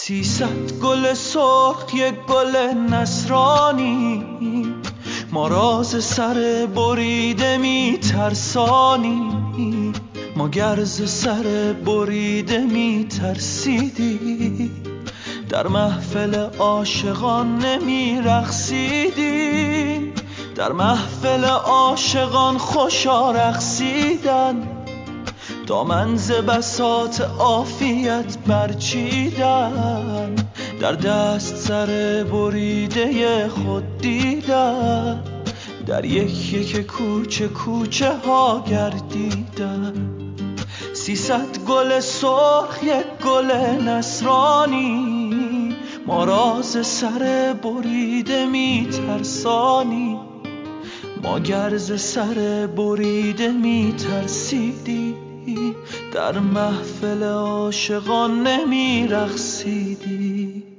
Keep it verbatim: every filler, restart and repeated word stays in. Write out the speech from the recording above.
سیصد گل سرخ یک گل نصرانی، ما راز سر بریده می ترسانی. ما گرز سر بریده می ترسیدی، در محفل عاشقان نمی رقصیدیم. در محفل عاشقان خوشا رقصیدن، دامن ز بساط عافیت برچیدن. در دست سر بریده خود دیدن، در یک یک کوچه کوچه ها گردیدن. سیصد گل سرخ یک گل نصرانی، ما راز سر بریده می ترسانی. ما گرز سر بریده می ترسیدی، در محفل عاشقان نمی رقصیدی.